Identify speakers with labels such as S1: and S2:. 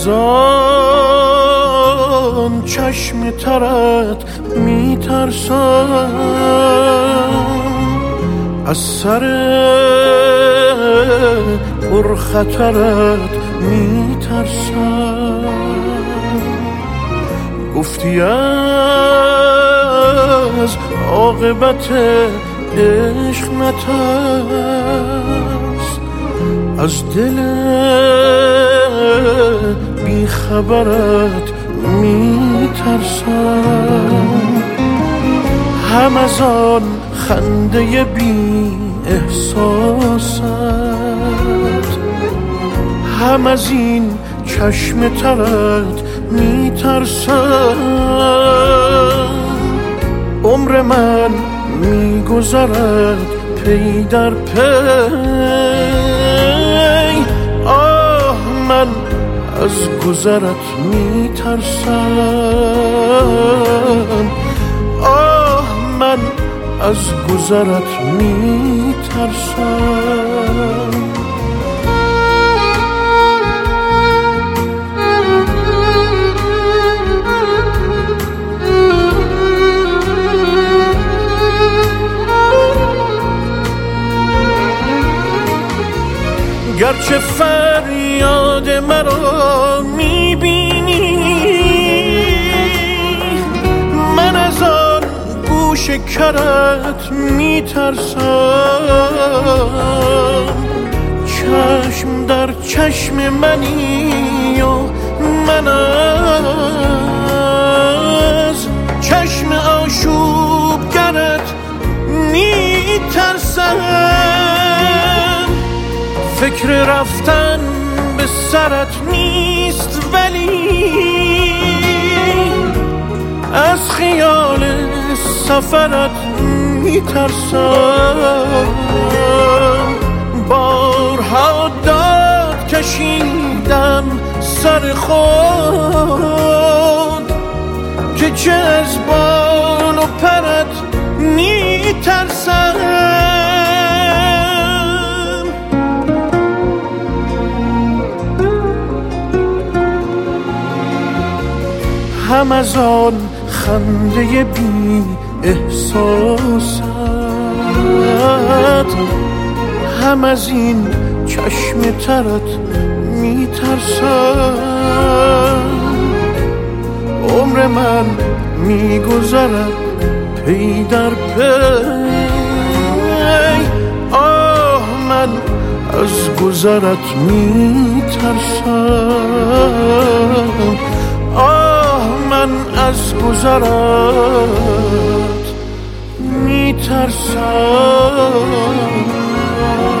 S1: از آن چشم ترت میترسم، از سر پرخطرت میترسم. گفتی از عاقبت عشق نترس، از دل بیخبرت میترسم. هم از آن خنده بی احساست، هم از این چشم ترت میترسم. عمر من میگذرد پی در پی، آه من از گذرت میترسم، آه من از گذرت میترسم. گرچه فریاد مرا میبینی، من از آن گوش کرت میترسم. چشم در چشم منی و من از چشم آشوبگرت میترسم. فکر رفتن به سرت نیست ولی از خیال سفرت میترسم. بارها داد کشیدم سر خود که چه از بال و پرت میترسم. هم از آن خنده بی احساست، هم از این چشم ترت میترسم. عمر من میگذرد پی در پی، آه من از گذرت میترسم، آه من از گذرت میترسم.